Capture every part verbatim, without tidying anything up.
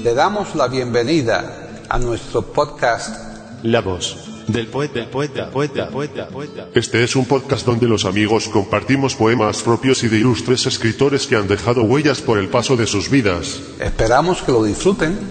Le damos la bienvenida a nuestro podcast La voz del poeta, poeta, poeta, poeta, poeta. Este es un podcast donde los amigos compartimos poemas propios y de ilustres escritores que han dejado huellas por el paso de sus vidas. Esperamos que lo disfruten.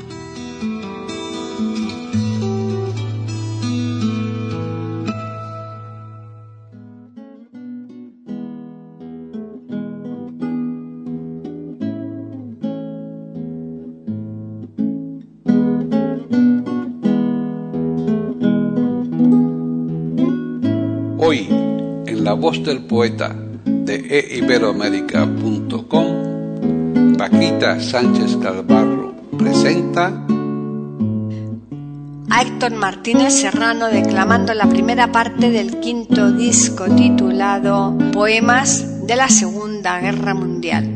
Hoy, en La Voz del Poeta de e iberoamérica punto com, Paquita Sánchez Calvarro presenta a Héctor Martínez Serrano declamando la primera parte del quinto disco titulado Poemas de la Segunda Guerra Mundial.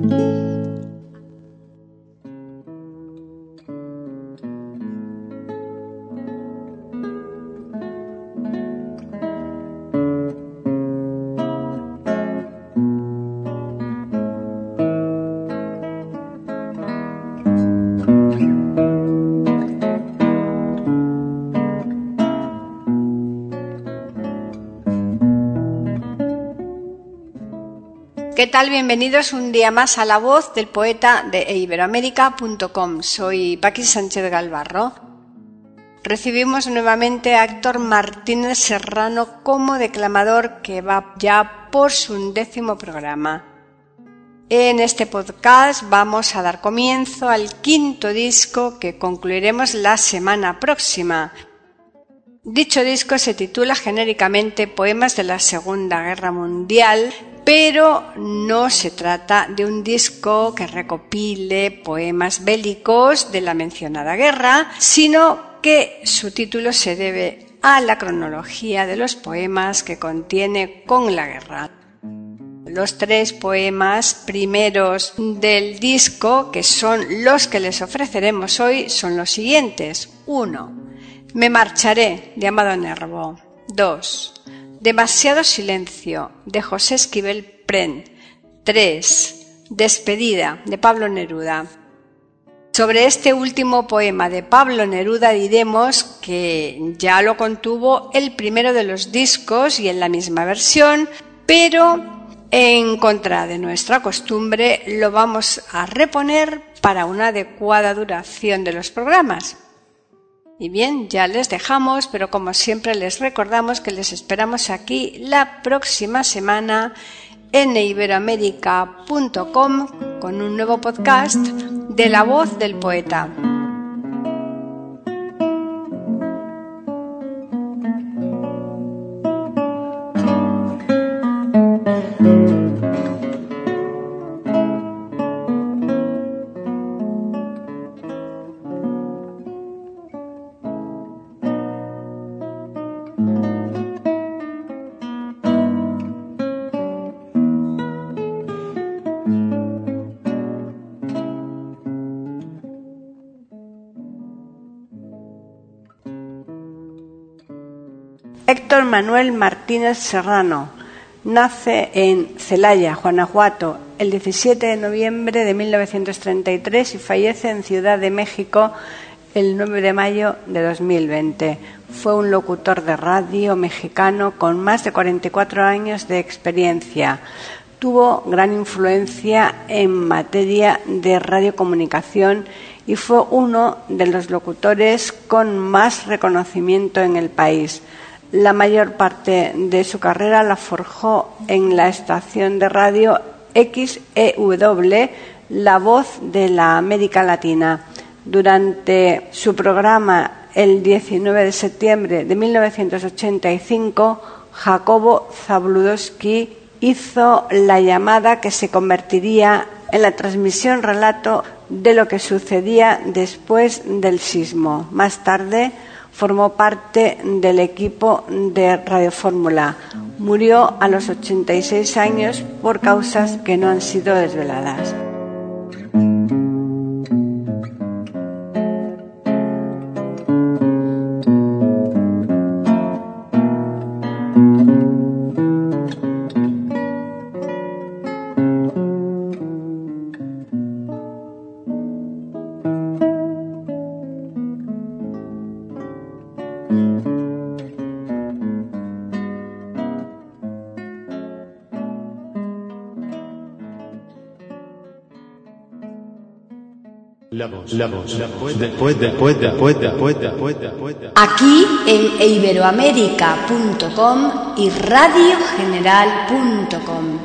¿Qué tal? Bienvenidos un día más a La Voz del Poeta de e iberoamérica punto com. Soy Paqui Sánchez Galvarro. Recibimos nuevamente a Héctor Martínez Serrano como declamador, que va ya por su undécimo programa. En este podcast vamos a dar comienzo al quinto disco que concluiremos la semana próxima. Dicho disco se titula genéricamente Poemas de la Segunda Guerra Mundial, pero no se trata de un disco que recopile poemas bélicos de la mencionada guerra, sino que su título se debe a la cronología de los poemas que contiene con la guerra. Los tres poemas primeros del disco, que son los que les ofreceremos hoy, son los siguientes. uno. Me marcharé, de Amado Nervo. dos. Demasiado silencio, de José Esquivel Pren. tres. Despedida, de Pablo Neruda. Sobre este último poema de Pablo Neruda diremos que ya lo contuvo el primero de los discos y en la misma versión, pero en contra de nuestra costumbre lo vamos a reponer para una adecuada duración de los programas. Y bien, ya les dejamos, pero como siempre les recordamos que les esperamos aquí la próxima semana en e iberoamérica punto com con un nuevo podcast de La Voz del Poeta. Héctor Manuel Martínez Serrano nace en Celaya, Guanajuato, el diecisiete de noviembre de mil novecientos treinta y tres y fallece en Ciudad de México el nueve de mayo de dos mil veinte. Fue un locutor de radio mexicano con más de cuarenta y cuatro años de experiencia. Tuvo gran influencia en materia de radiocomunicación y fue uno de los locutores con más reconocimiento en el país. La mayor parte de su carrera la forjó en la estación de radio X E W, La Voz de la América Latina. Durante su programa, el diecinueve de septiembre de mil novecientos ochenta y cinco, Jacobo Zabludowski hizo la llamada que se convertiría en la transmisión relato de lo que sucedía después del sismo. Más tarde formó parte del equipo de Radio Fórmula. Murió a los ochenta y seis años por causas que no han sido desveladas. La voz, la voz, la voz del poeta, del poeta, poeta, poeta, poeta, poeta. Aquí en iberoamérica punto com y radio general punto com.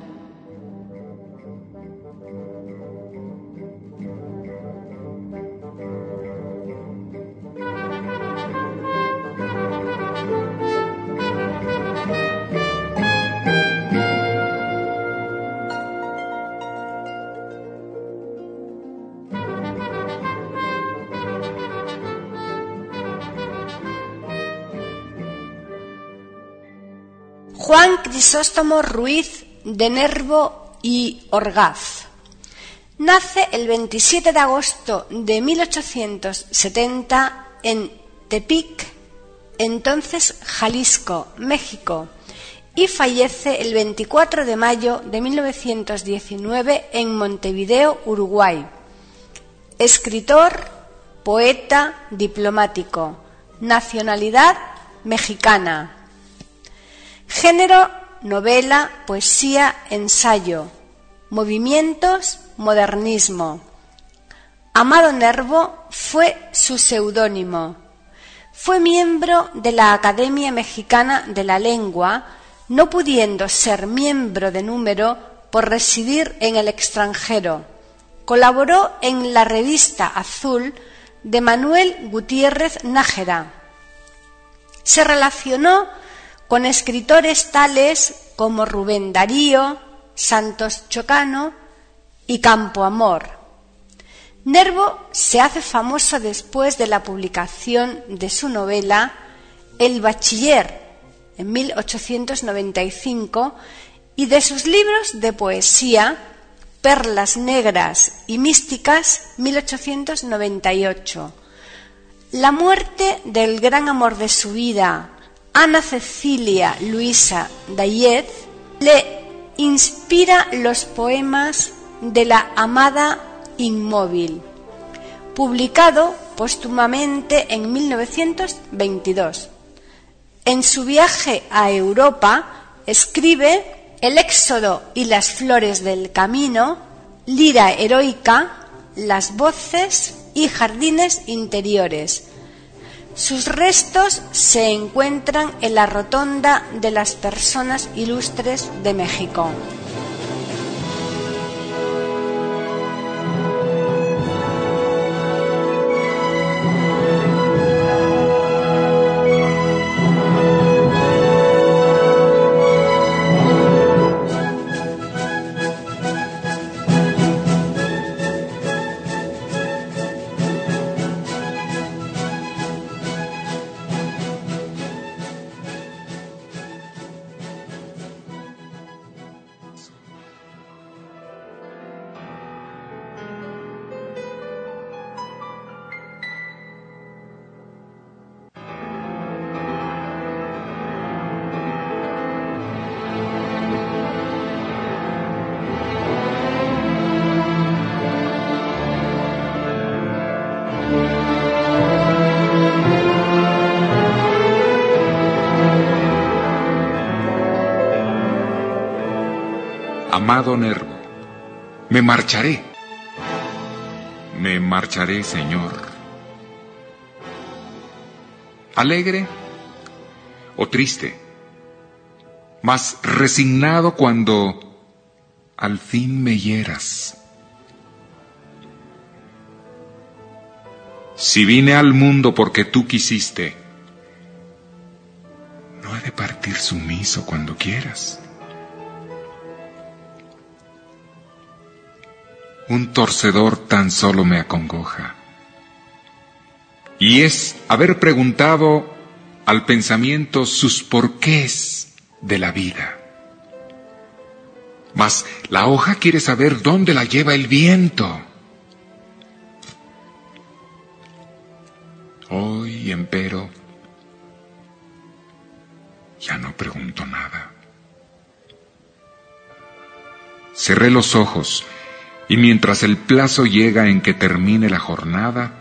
Juan Crisóstomo Ruiz de Nervo y Orgaz nace el veintisiete de agosto de mil ochocientos setenta en Tepic, entonces Jalisco, México, y fallece el veinticuatro de mayo de mil novecientos diecinueve en Montevideo, Uruguay. Escritor, poeta, diplomático, nacionalidad mexicana. Género, novela, poesía, ensayo. Movimientos, modernismo. Amado Nervo fue su seudónimo. Fue miembro de la Academia Mexicana de la Lengua, no pudiendo ser miembro de número por residir en el extranjero. Colaboró en la revista Azul de Manuel Gutiérrez Nájera. Se relacionó con escritores tales como Rubén Darío, Santos Chocano y Campoamor. Nervo se hace famoso después de la publicación de su novela El Bachiller en mil ochocientos noventa y cinco y de sus libros de poesía Perlas Negras y Místicas mil ochocientos noventa y ocho. La muerte del gran amor de su vida, Ana Cecilia Luisa Dayez, le inspira los poemas de la amada inmóvil, publicado póstumamente en mil novecientos veintidós. En su viaje a Europa escribe El éxodo y las flores del camino, Lira heroica, Las voces y jardines interiores. Sus restos se encuentran en la Rotonda de las Personas Ilustres de México. Amado Nervo, me marcharé, me marcharé, Señor. Alegre o triste, mas resignado cuando al fin me hieras. Si vine al mundo porque tú quisiste, no he de partir sumiso cuando quieras. Un torcedor tan solo me acongoja, y es haber preguntado al pensamiento sus porqués de la vida. Mas la hoja quiere saber dónde la lleva el viento. Hoy, empero, ya no pregunto nada. Cerré los ojos, y mientras el plazo llega en que termine la jornada,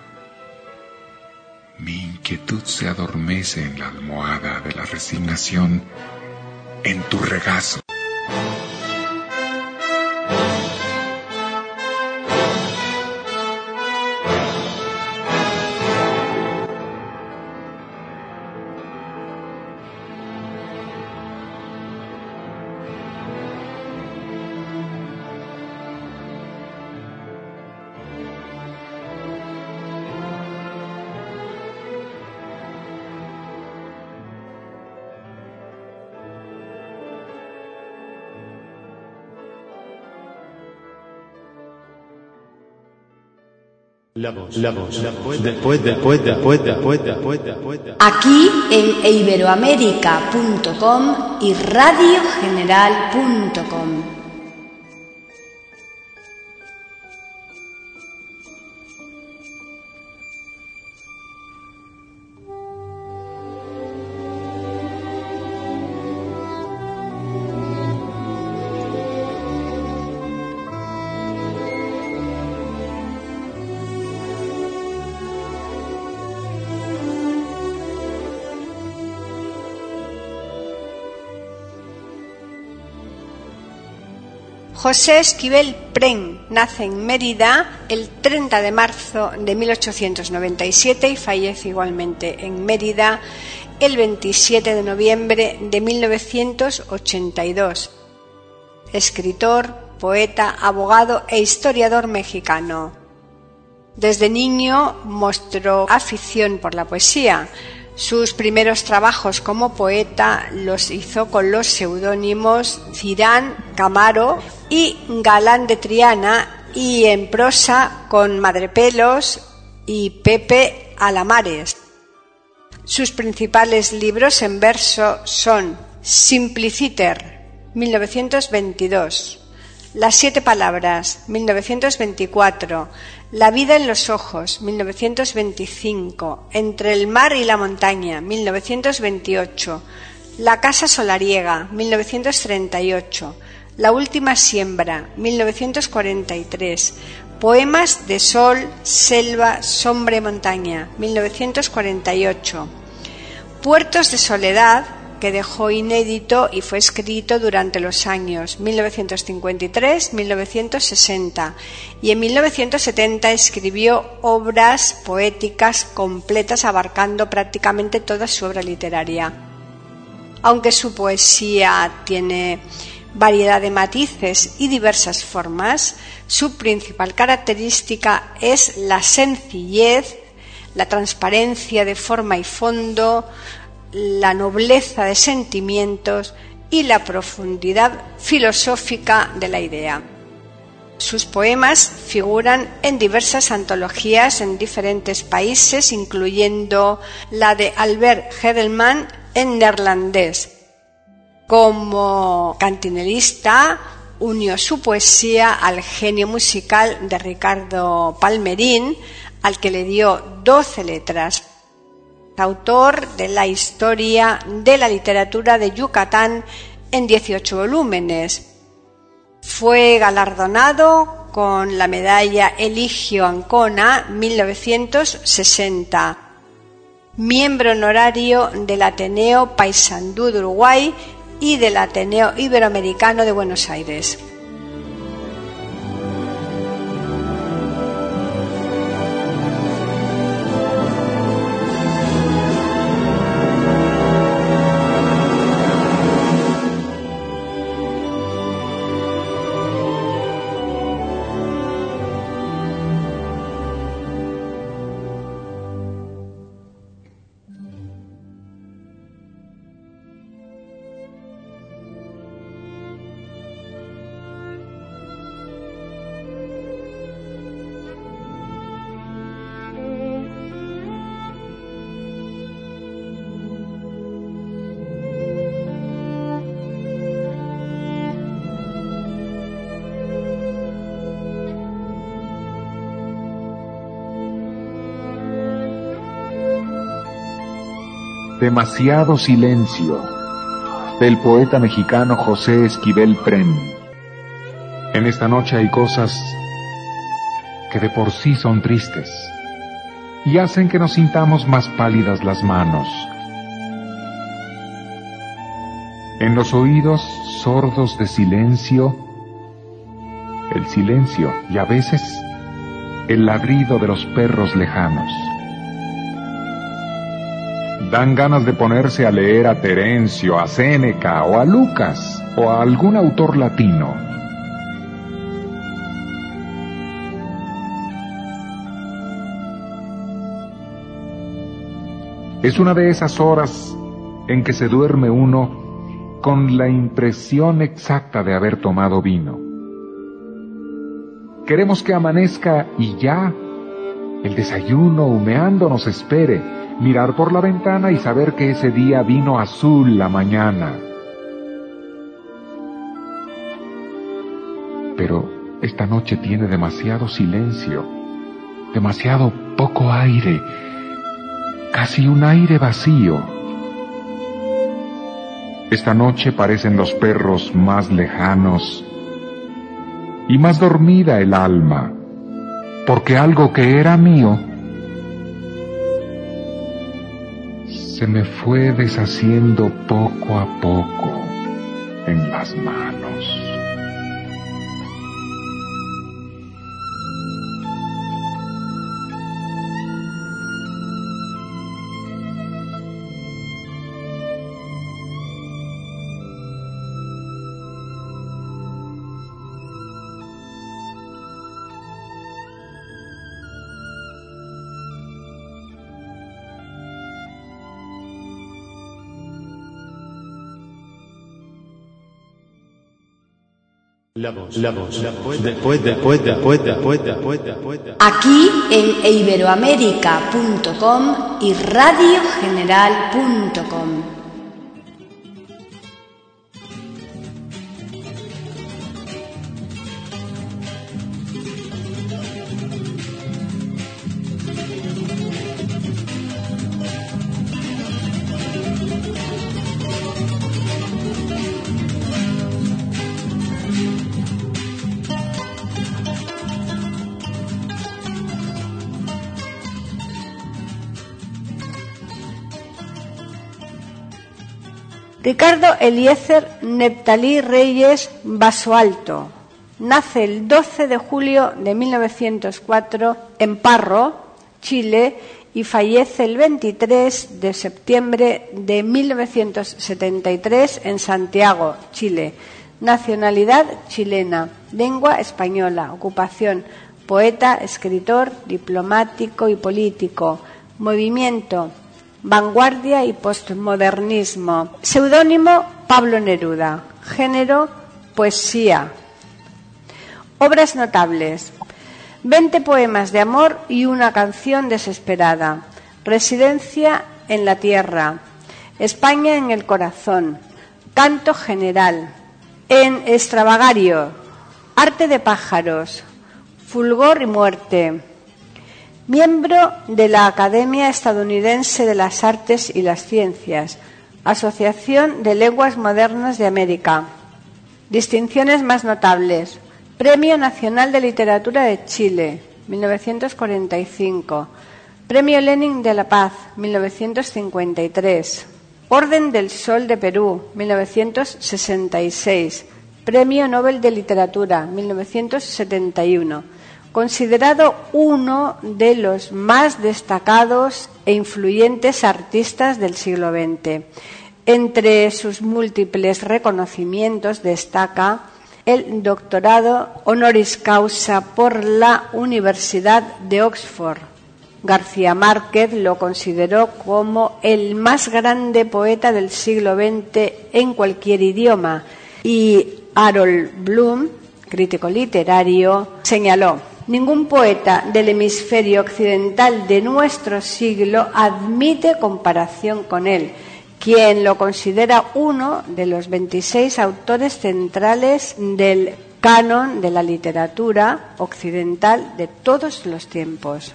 mi inquietud se adormece en la almohada de la resignación en tu regazo. La voz, la voz, la voz del poeta, poeta, poeta, poeta, poeta, poeta. Aquí en iberoamérica punto com y radio general punto com. José Esquivel Pren nace en Mérida el treinta de marzo de mil ochocientos noventa y siete y fallece igualmente en Mérida el veintisiete de noviembre de mil novecientos ochenta y dos. Escritor, poeta, abogado e historiador mexicano. Desde niño mostró afición por la poesía. Sus primeros trabajos como poeta los hizo con los seudónimos Cirán Camaro y Galán de Triana, y en prosa con Madrepelos y Pepe Alamares. Sus principales libros en verso son Simpliciter, mil novecientos veintidós, Las siete palabras, mil novecientos veinticuatro, La vida en los ojos, mil novecientos veinticinco, Entre el mar y la montaña, mil novecientos veintiocho, La casa solariega, mil novecientos treinta y ocho, La última siembra, mil novecientos cuarenta y tres, Poemas de sol, selva, sombra y montaña, mil novecientos cuarenta y ocho, Puertos de soledad, que dejó inédito y fue escrito durante los años mil novecientos cincuenta y tres a mil novecientos sesenta, y en mil novecientos setenta escribió obras poéticas completas abarcando prácticamente toda su obra literaria. Aunque su poesía tiene variedad de matices y diversas formas, su principal característica es la sencillez, la transparencia de forma y fondo, la nobleza de sentimientos y la profundidad filosófica de la idea. Sus poemas figuran en diversas antologías en diferentes países, incluyendo la de Albert Hedelman en neerlandés. Como cantinelista, unió su poesía al genio musical de Ricardo Palmerín, al que le dio doce letras. Autor de la historia de la literatura de Yucatán en dieciocho volúmenes. Fue galardonado con la medalla Eligio Ancona mil novecientos sesenta, miembro honorario del Ateneo Paysandú de Uruguay y del Ateneo Iberoamericano de Buenos Aires. Demasiado silencio, del poeta mexicano José Esquivel Pren. En esta noche hay cosas que de por sí son tristes y hacen que nos sintamos más pálidas las manos. En los oídos sordos de silencio, el silencio y a veces el ladrido de los perros lejanos. Dan ganas de ponerse a leer a Terencio, a Séneca o a Lucas o a algún autor latino. Es una de esas horas en que se duerme uno con la impresión exacta de haber tomado vino. Queremos que amanezca y ya, el desayuno humeando nos espere, mirar por la ventana y saber que ese día vino azul la mañana. Pero esta noche tiene demasiado silencio, demasiado poco aire, casi un aire vacío. Esta noche parecen los perros más lejanos y más dormida el alma, porque algo que era mío se me fue deshaciendo poco a poco en las manos. La voz, la voz, la voz del poeta, poeta, poeta, poeta, poeta, poeta. Aquí en iberoamérica punto com y radio general punto com. Ricardo Eliezer Neptalí Reyes Basualto nace el doce de julio de mil novecientos cuatro en Parro, Chile, y fallece el veintitrés de septiembre de mil novecientos setenta y tres en Santiago, Chile. Nacionalidad chilena, lengua española, ocupación poeta, escritor, diplomático y político, movimiento vanguardia y postmodernismo. Seudónimo Pablo Neruda. Género poesía. Obras notables: veinte poemas de amor y una canción desesperada. Residencia en la tierra. España en el corazón. Canto general. En extravagario. Arte de pájaros. Fulgor y muerte. Miembro de la Academia Estadounidense de las Artes y las Ciencias, Asociación de Lenguas Modernas de América. Distinciones más notables: Premio Nacional de Literatura de Chile, mil novecientos cuarenta y cinco. Premio Lenin de la Paz, mil novecientos cincuenta y tres. Orden del Sol de Perú, mil novecientos sesenta y seis. Premio Nobel de Literatura, mil novecientos setenta y uno. Considerado uno de los más destacados e influyentes artistas del siglo veinte. Entre sus múltiples reconocimientos destaca el doctorado honoris causa por la Universidad de Oxford. García Márquez lo consideró como el más grande poeta del siglo veinte en cualquier idioma, y Harold Bloom, crítico literario, señaló: ningún poeta del hemisferio occidental de nuestro siglo admite comparación con él, quien lo considera uno de los veintiséis autores centrales del canon de la literatura occidental de todos los tiempos.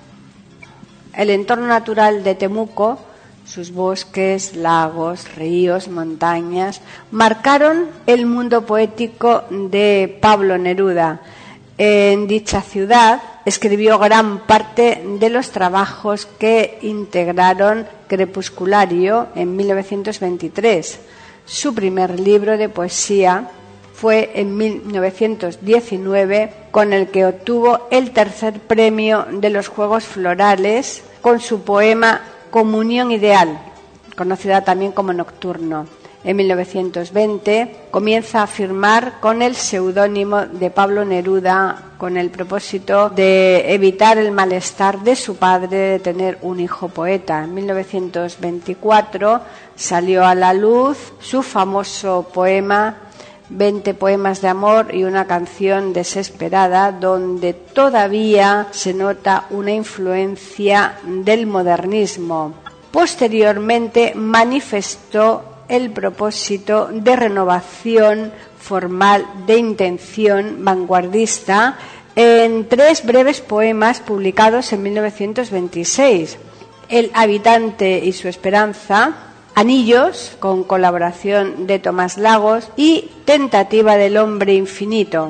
El entorno natural de Temuco, sus bosques, lagos, ríos, montañas, marcaron el mundo poético de Pablo Neruda. En dicha ciudad escribió gran parte de los trabajos que integraron Crepusculario en mil novecientos veintitrés. Su primer libro de poesía fue en mil novecientos diecinueve, con el que obtuvo el tercer premio de los Juegos Florales con su poema Comunión Ideal, conocida también como Nocturno. En mil novecientos veinte comienza a firmar con el seudónimo de Pablo Neruda, con el propósito de evitar el malestar de su padre de tener un hijo poeta. En mil novecientos veinticuatro salió a la luz su famoso poema veinte poemas de amor y una canción desesperada, donde todavía se nota una influencia del modernismo. Posteriormente manifestó el propósito de renovación formal de intención vanguardista en tres breves poemas publicados en mil novecientos veintiséis: El habitante y su esperanza, Anillos, con colaboración de Tomás Lagos, y Tentativa del hombre infinito.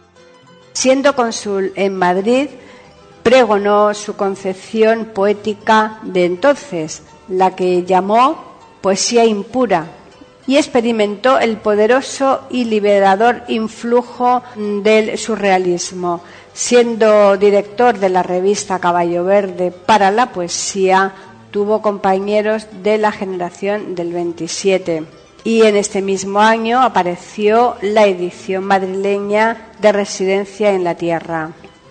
Siendo cónsul en Madrid, pregonó su concepción poética de entonces, la que llamó poesía impura, y experimentó el poderoso y liberador influjo del surrealismo. Siendo director de la revista Caballo Verde para la poesía, tuvo compañeros de la generación del veintisiete. Y en este mismo año apareció la edición madrileña de Residencia en la Tierra.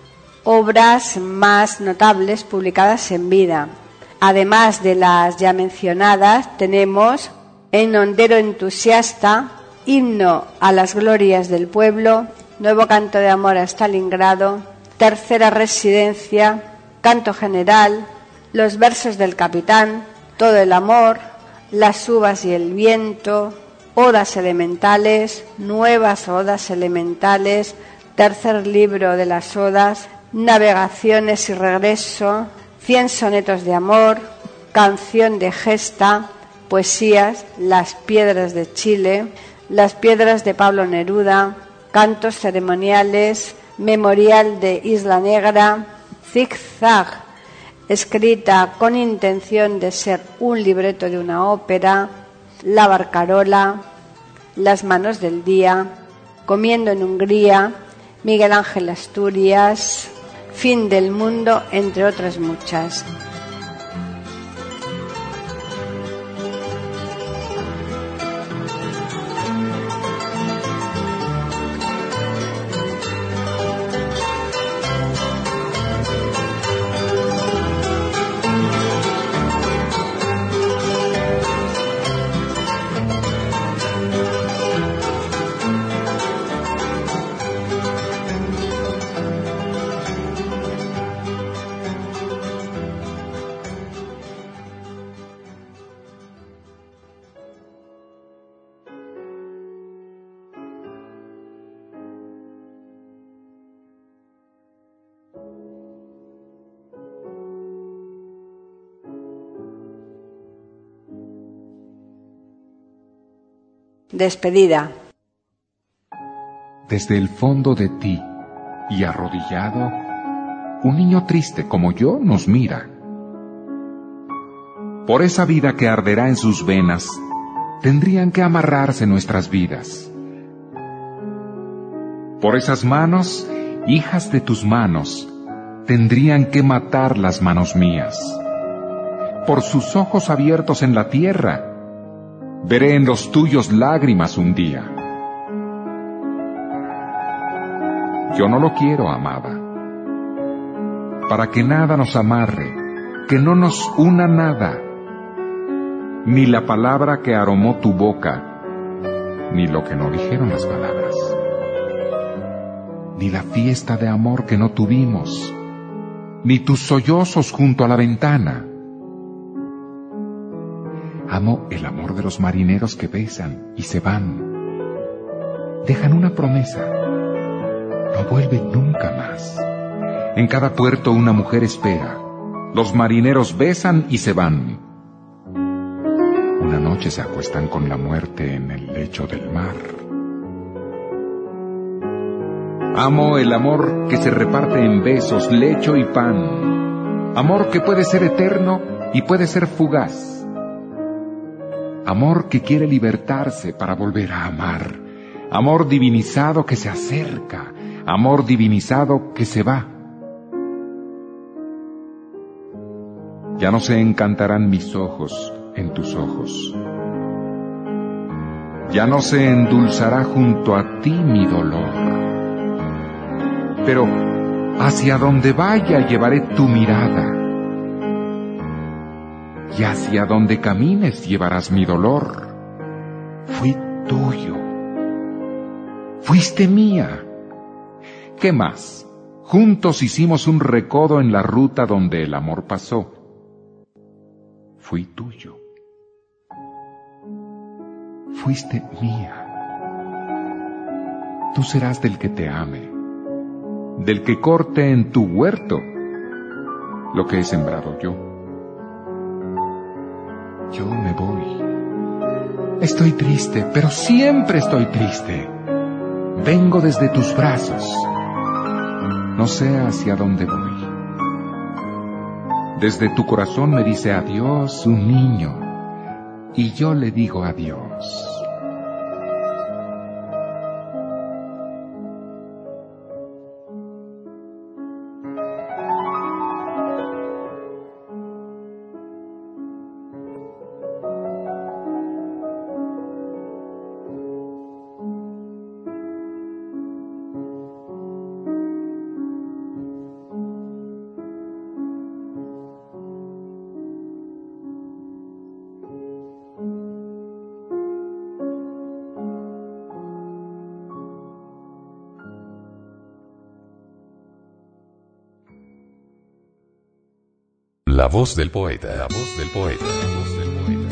Obras más notables publicadas en vida. Además de las ya mencionadas, tenemos En hondero entusiasta, Himno a las glorias del pueblo, Nuevo canto de amor a Stalingrado, Tercera residencia, Canto general, Los versos del capitán, Todo el amor, Las uvas y el viento, Odas elementales, Nuevas odas elementales, Tercer libro de las odas, Navegaciones y regreso, Cien sonetos de amor, Canción de gesta, Poesías, Las piedras de Chile, Las piedras de Pablo Neruda, Cantos ceremoniales, Memorial de Isla Negra, Zig-zag, escrita con intención de ser un libreto de una ópera, La barcarola, Las manos del día, Comiendo en Hungría, Miguel Ángel Asturias, Fin del mundo, entre otras muchas. Despedida. Desde el fondo de ti y arrodillado, un niño triste como yo nos mira. Por esa vida que arderá en sus venas, tendrían que amarrarse nuestras vidas. Por esas manos, hijas de tus manos, tendrían que matar las manos mías. Por sus ojos abiertos en la tierra, veré en los tuyos lágrimas un día. Yo no lo quiero, amada, para que nada nos amarre, que no nos una nada, ni la palabra que aromó tu boca, ni lo que no dijeron las palabras, ni la fiesta de amor que no tuvimos, ni tus sollozos junto a la ventana. Amo el amor de los marineros que besan y se van. Dejan una promesa. No vuelven nunca más. En cada puerto una mujer espera. Los marineros besan y se van. Una noche se acuestan con la muerte en el lecho del mar. Amo el amor que se reparte en besos, lecho y pan. Amor que puede ser eterno y puede ser fugaz. Amor que quiere libertarse para volver a amar. Amor divinizado que se acerca. Amor divinizado que se va. Ya no se encantarán mis ojos en tus ojos. Ya no se endulzará junto a ti mi dolor. Pero hacia donde vaya llevaré tu mirada. Y hacia donde camines llevarás mi dolor. Fui tuyo, Fuiste mía. ¿Qué más? Juntos hicimos un recodo en la ruta donde el amor pasó. Fui tuyo. Fuiste mía. Tú serás del que te ame, del que corte en tu huerto lo que he sembrado yo. Yo me voy. Estoy triste, pero siempre estoy triste. Vengo desde tus brazos. No sé hacia dónde voy. Desde tu corazón me dice adiós un niño, y yo le digo adiós. La voz del poeta, la voz del poeta, la voz del poeta.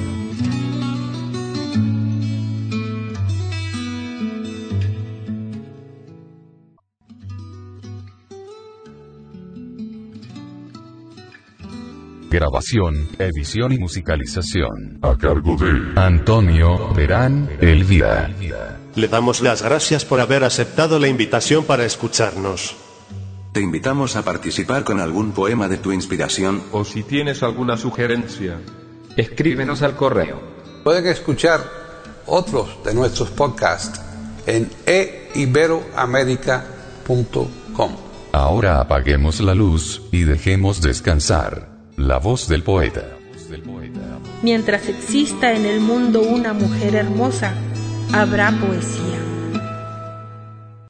Grabación, edición y musicalización A cargo de Antonio Verán Elvira. Le damos las gracias por haber aceptado la invitación para escucharnos. Te invitamos a participar con algún poema de tu inspiración. O si tienes alguna sugerencia, escríbenos al correo. Pueden escuchar otros de nuestros podcasts en e iberoamerica punto com. Ahora apaguemos la luz y dejemos descansar la voz del poeta. Mientras exista en el mundo una mujer hermosa, habrá poesía.